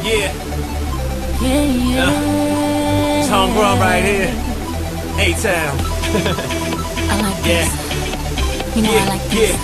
Yeah. It's homegrown right here. A-Town. I like this. You know I like this.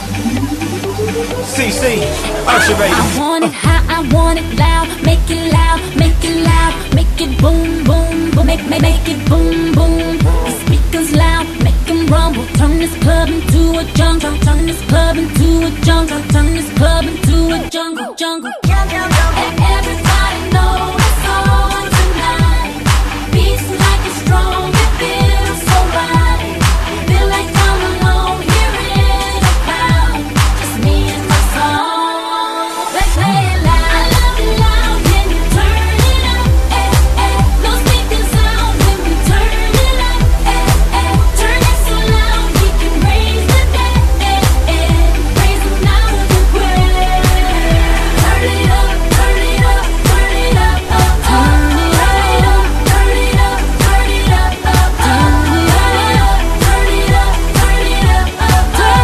CC, Usher baby. I want it hot, I want it loud. Make it loud, make it loud. Make it boom, boom, boom. Make it boom, boom. The speakers loud, make them rumble. Turn this club into a jungle. Turn this club into a jungle. Turn this club into a jungle, jungle. And everybody knows it's on tonight. Beats like it's strong, it feels so right. Feel like I'm alone here in the crowd. Just me and my song. Let's play it loud. I love it loud. Can you turn it up? No speakers out when we turn it up. Turn it so loud we can raise the dead. Raise them out of the grave. Turn it up, turn it up, turn it up, turn it up, turn it up, turn it up, turn it up, turn it up, turn it up, turn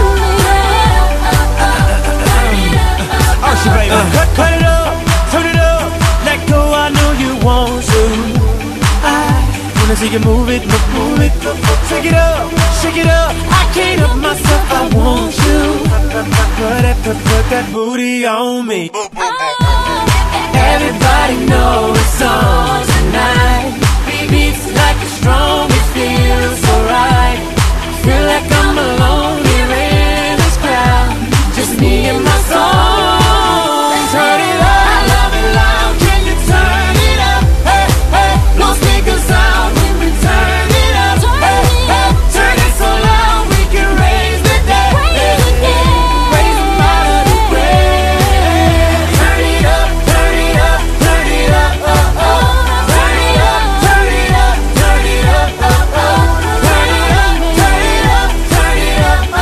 it up. Usher baby. Cut it up, turn it up. Let go, I know you want to. I wanna see you move it, move it. Shake it up, shake it up. I can't help myself, I want you. Put that booty on me. Everybody knows it's on tonight. Beats like it's strong, it feels so right. Feel like I'm alone here in this crowd. Just me and my song. Turn it up, I love it loud. Can you turn it up? Hey, hey, no speakers out when we turn it up. Hey, hey, turn it so loud we can raise the dead. Raise them out of the grave. Turn it up, turn it up, turn it up, turn it up, turn it up, turn it up, turn it up, turn it up, turn it up, turn it up,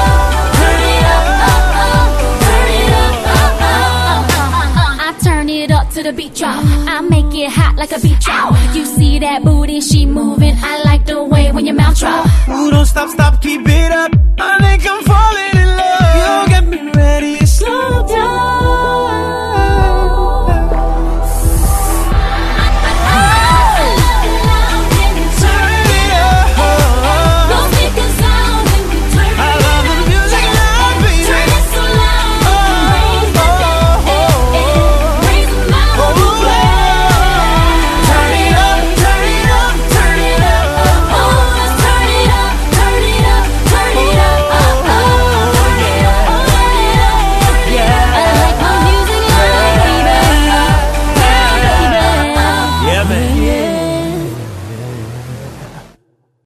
turn it up. I turn it up to the beat drop. I make it hot like a beat drop. You see that booty, she moving. I like the way when your mouth drop. Ooh, don't stop, keep it up. I think I'm falling.